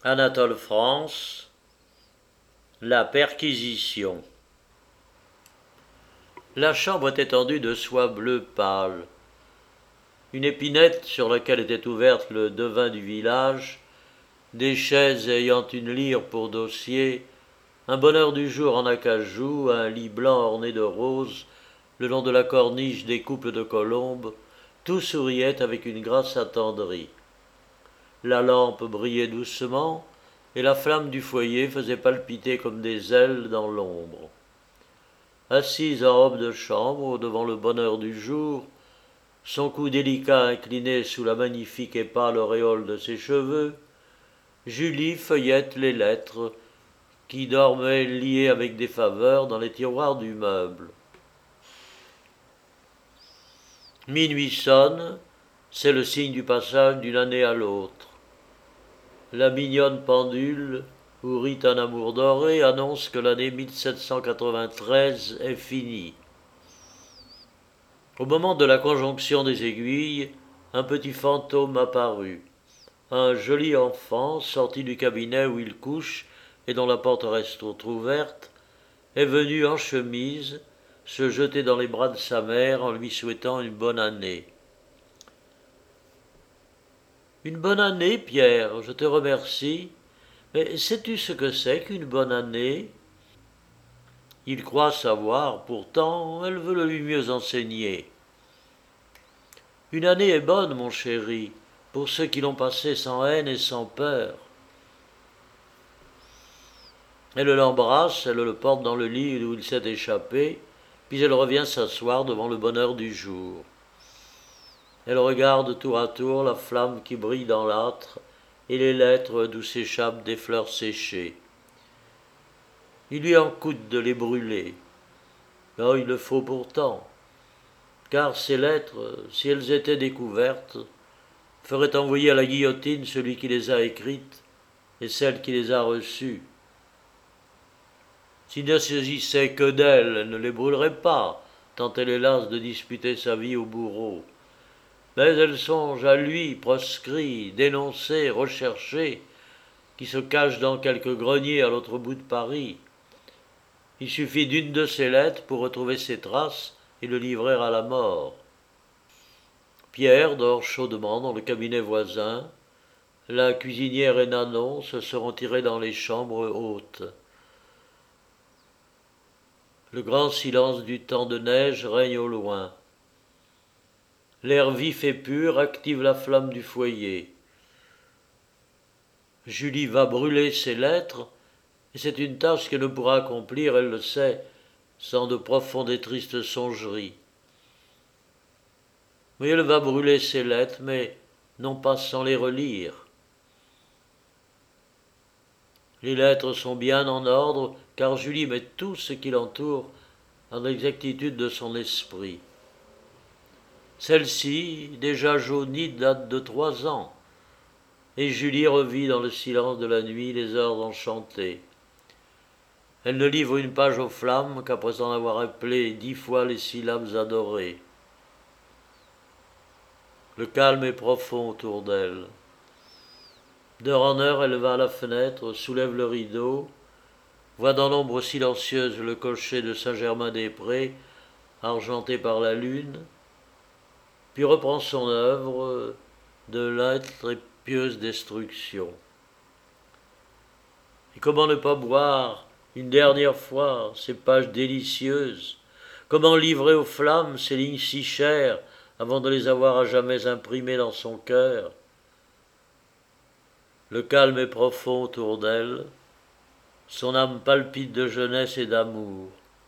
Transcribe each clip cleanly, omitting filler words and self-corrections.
Anatole France, la perquisition. La chambre était tendue de soie bleue pâle. Une épinette sur laquelle était ouverte le devin du village, des chaises ayant une lyre pour dossier, un bonheur du jour en acajou, un lit blanc orné de roses, le long de la corniche des couples de colombes, tout souriait avec une grâce attendrie. La lampe brillait doucement, et la flamme du foyer faisait palpiter comme des ailes dans l'ombre. Assise en robe de chambre devant le bonheur du jour, son cou délicat incliné sous la magnifique et pâle auréole de ses cheveux, Julie feuillette les lettres qui dormaient liées avec des faveurs dans les tiroirs du meuble. Minuit sonne, c'est le signe du passage d'une année à l'autre. La mignonne pendule, où rit un amour doré, annonce que l'année 1793 est finie. Au moment de la conjonction des aiguilles, un petit fantôme apparut. Un joli enfant, sorti du cabinet où il couche et dont la porte reste ouverte, est venu en chemise se jeter dans les bras de sa mère en lui souhaitant une bonne année. Une bonne année, Pierre, je te remercie. Mais sais-tu ce que c'est qu'une bonne année ? Il croit savoir, pourtant elle veut le lui mieux enseigner. Une année est bonne, mon chéri, pour ceux qui l'ont passée sans haine et sans peur. Elle l'embrasse, elle le porte dans le lit où il s'est échappé, puis elle revient s'asseoir devant le bonheur du jour. Elle regarde tour à tour la flamme qui brille dans l'âtre et les lettres d'où s'échappent des fleurs séchées. Il lui en coûte de les brûler. Oh, il le faut pourtant, car ces lettres, si elles étaient découvertes, feraient envoyer à la guillotine celui qui les a écrites et celle qui les a reçues. S'il ne s'agissait que d'elle, elle ne les brûlerait pas, tant elle est lasse de disputer sa vie au bourreau. Mais elle songe à lui, proscrit, dénoncé, recherché, qui se cache dans quelque grenier à l'autre bout de Paris. Il suffit d'une de ses lettres pour retrouver ses traces et le livrer à la mort. Pierre dort chaudement dans le cabinet voisin. La cuisinière et Nanon se seront tirés dans les chambres hautes. Le grand silence du temps de neige règne au loin. L'air vif et pur active la flamme du foyer. Julie va brûler ses lettres, et c'est une tâche qu'elle ne pourra accomplir, elle le sait, sans de profondes et tristes songeries. Oui, elle va brûler ses lettres, mais non pas sans les relire. Les lettres sont bien en ordre, car Julie met tout ce qui l'entoure en l'exactitude de son esprit. Celle-ci, déjà jaunie, date de 3 ans, et Julie revit dans le silence de la nuit les heures enchantées. Elle ne livre une page aux flammes qu'après en avoir appelé 10 fois les syllabes adorées. Le calme est profond autour d'elle. D'heure en heure, elle va à la fenêtre, soulève le rideau, voit dans l'ombre silencieuse le cocher de Saint-Germain-des-Prés, argenté par la lune, puis reprend son œuvre de lente et pieuse destruction. Et comment ne pas boire une dernière fois ces pages délicieuses? Comment livrer aux flammes ces lignes si chères avant de les avoir à jamais imprimées dans son cœur? Le calme est profond autour d'elle, son âme palpite de jeunesse et d'amour.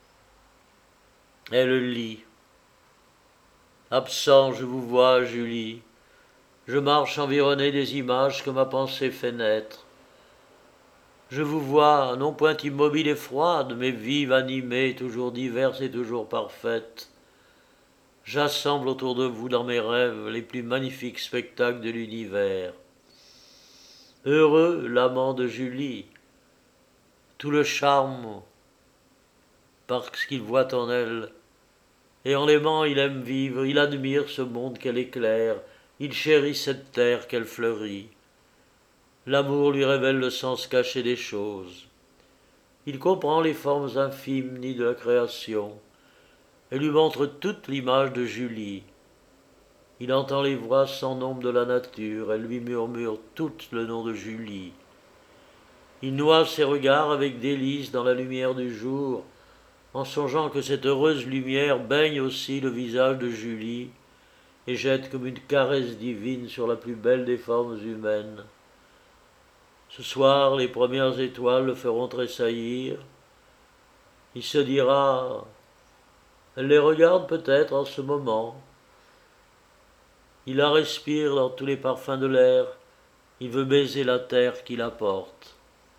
Elle lit. Absent, je vous vois, Julie. Je marche environné des images que ma pensée fait naître. Je vous vois, non point immobile et froide, mais vive, animée, toujours diverse et toujours parfaite. J'assemble autour de vous dans mes rêves les plus magnifiques spectacles de l'univers. Heureux l'amant de Julie, tout le charme parce qu'il voit en elle, et en l'aimant il aime vivre, il admire ce monde qu'elle éclaire, il chérit cette terre qu'elle fleurit. L'amour lui révèle le sens caché des choses. Il comprend les formes infimes de la création et lui montre toute l'image de Julie. Il entend les voix sans nombre de la nature, elles lui murmurent toutes le nom de Julie. Il noie ses regards avec délice dans la lumière du jour, en songeant que cette heureuse lumière baigne aussi le visage de Julie et jette comme une caresse divine sur la plus belle des formes humaines. Ce soir, les premières étoiles le feront tressaillir. Il se dira, elle les regarde peut-être en ce moment. Il la respire dans tous les parfums de l'air. Il veut baiser la terre qui la porte.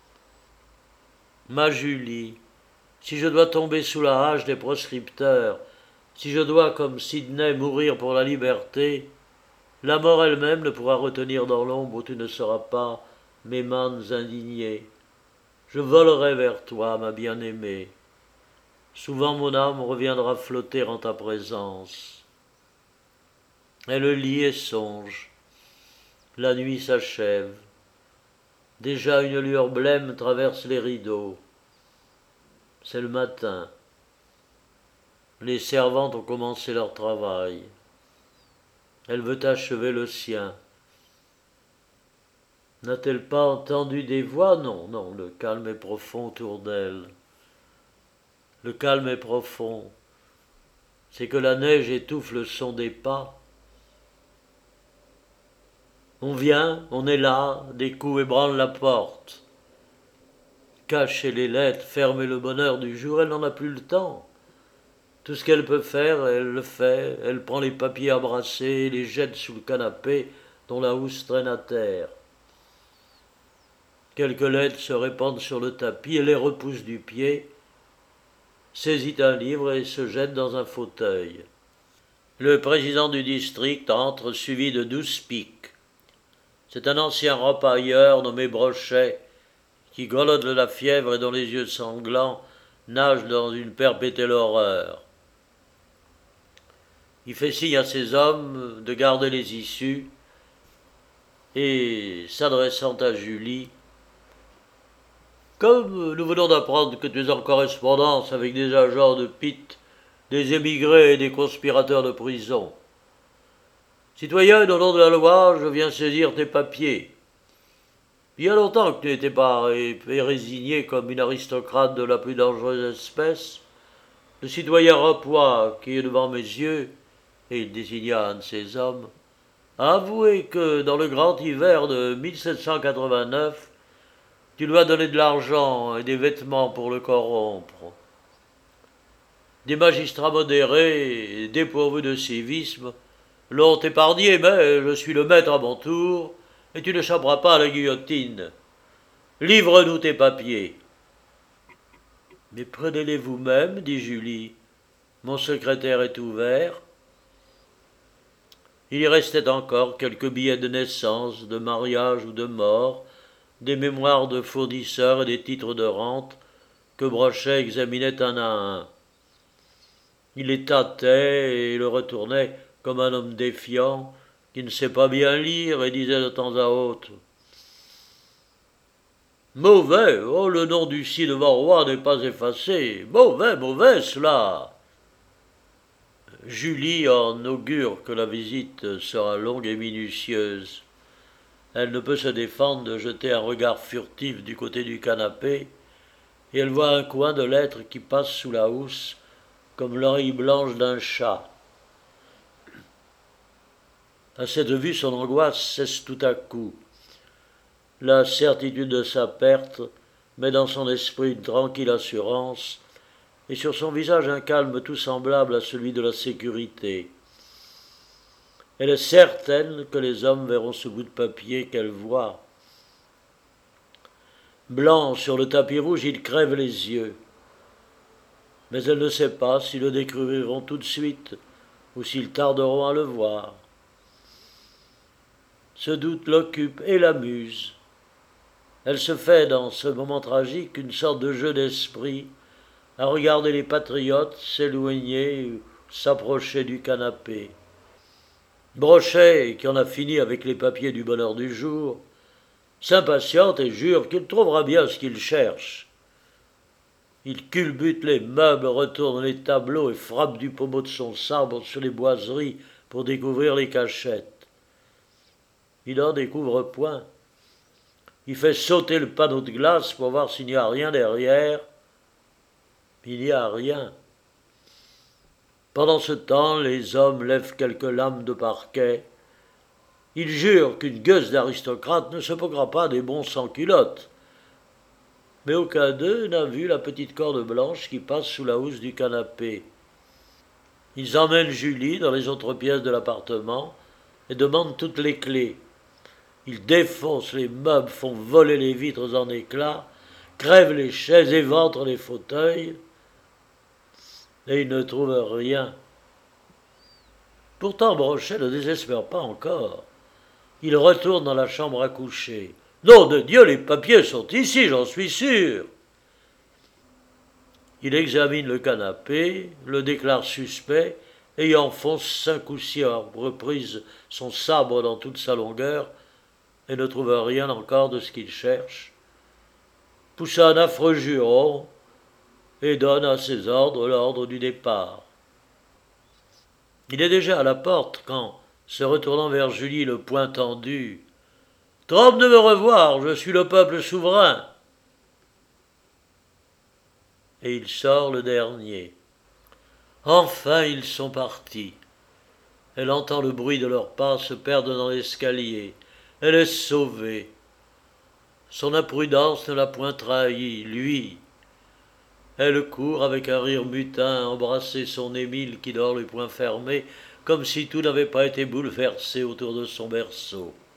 Ma Julie, si je dois tomber sous la hache des proscripteurs, si je dois, comme Sidney, mourir pour la liberté, la mort elle-même ne pourra retenir dans l'ombre où tu ne seras pas mes mains indignées. Je volerai vers toi, ma bien-aimée. Souvent mon âme reviendra flotter en ta présence. Elle lit et songe. La nuit s'achève. Déjà une lueur blême traverse les rideaux. C'est le matin. Les servantes ont commencé leur travail. Elle veut achever le sien. N'a-t-elle pas entendu des voix? Non, non, le calme est profond autour d'elle. Le calme est profond. C'est que la neige étouffe le son des pas. On vient, on est là, des coups ébranlent la porte. Cacher les lettres, fermer le bonheur du jour, elle n'en a plus le temps. Tout ce qu'elle peut faire, elle le fait. Elle prend les papiers à brasser, les jette sous le canapé dont la housse traîne à terre. Quelques lettres se répandent sur le tapis, elle les repousse du pied, saisit un livre et se jette dans un fauteuil. Le président du district entre suivi de 12 piques. C'est un ancien repailleur nommé Brochet, qui grelotte de la fièvre et dont les yeux sanglants nagent dans une perpétuelle horreur. Il fait signe à ses hommes de garder les issues et, s'adressant à Julie, « Comme nous venons d'apprendre que tu es en correspondance avec des agents de Pitt, des émigrés et des conspirateurs de prison, citoyenne, au nom de la loi, je viens saisir tes papiers. Il y a longtemps que tu n'étais pas résigné comme une aristocrate de la plus dangereuse espèce. Le citoyen Rapois, qui est devant mes yeux, et il désigna un de ses hommes, a avoué que dans le grand hiver de 1789, tu lui as donné de l'argent et des vêtements pour le corrompre. Des magistrats modérés et dépourvus de civisme l'ont épargné, mais je suis le maître à mon tour, et tu n'échapperas pas à la guillotine. Livre-nous tes papiers. Mais prenez-les vous-même, dit Julie. Mon secrétaire est ouvert. Il y restait encore quelques billets de naissance, de mariage ou de mort, des mémoires de fournisseurs et des titres de rente que Brochet examinait un à un. Il les tâtait et le retournait comme un homme défiant qui ne sait pas bien lire et disait de temps à autre « Mauvais, oh, le nom du ci devant roi n'est pas effacé. Mauvais, mauvais, cela !» Julie en augure que la visite sera longue et minutieuse. Elle ne peut se défendre de jeter un regard furtif du côté du canapé, et elle voit un coin de lettre qui passe sous la housse comme l'oreille blanche d'un chat. À cette vue, son angoisse cesse tout à coup. La certitude de sa perte met dans son esprit une tranquille assurance, et sur son visage un calme tout semblable à celui de la sécurité. Elle est certaine que les hommes verront ce bout de papier qu'elle voit. Blanc sur le tapis rouge, il crève les yeux. Mais elle ne sait pas s'ils le découvriront tout de suite ou s'ils tarderont à le voir. Ce doute l'occupe et l'amuse. Elle se fait, dans ce moment tragique, une sorte de jeu d'esprit, à regarder les patriotes s'éloigner ou s'approcher du canapé. Brochet, qui en a fini avec les papiers du bonheur du jour, s'impatiente et jure qu'il trouvera bien ce qu'il cherche. Il culbute les meubles, retourne les tableaux et frappe du pommeau de son sabre sur les boiseries pour découvrir les cachettes. Il n'en découvre point. Il fait sauter le panneau de glace pour voir s'il n'y a rien derrière. Il n'y a rien. Pendant ce temps, les hommes lèvent quelques lames de parquet. Ils jurent qu'une gueuse d'aristocrate ne se moquera pas des bons sans-culottes. Mais aucun d'eux n'a vu la petite corde blanche qui passe sous la housse du canapé. Ils emmènent Julie dans les autres pièces de l'appartement et demandent toutes les clés. Ils défoncent les meubles, font voler les vitres en éclats, crèvent les chaises, éventrent les fauteuils, et ils ne trouvent rien. Pourtant, Brochet ne désespère pas encore. Il retourne dans la chambre à coucher. Nom de Dieu, les papiers sont ici, j'en suis sûr. Il examine le canapé, le déclare suspect, et y enfonce 5 ou 6 reprises son sabre dans toute sa longueur, et ne trouve rien encore de ce qu'il cherche, pousse un affreux juron et donne à ses ordres l'ordre du départ. Il est déjà à la porte quand, se retournant vers Julie, le poing tendu, « Trompe de me revoir, je suis le peuple souverain !» Et il sort le dernier. Enfin ils sont partis. Elle entend le bruit de leurs pas se perdre dans l'escalier. Elle est sauvée. Son imprudence ne l'a point trahi, lui. Elle court avec un rire mutin embrasser son Émile qui dort les poings fermés, comme si tout n'avait pas été bouleversé autour de son berceau.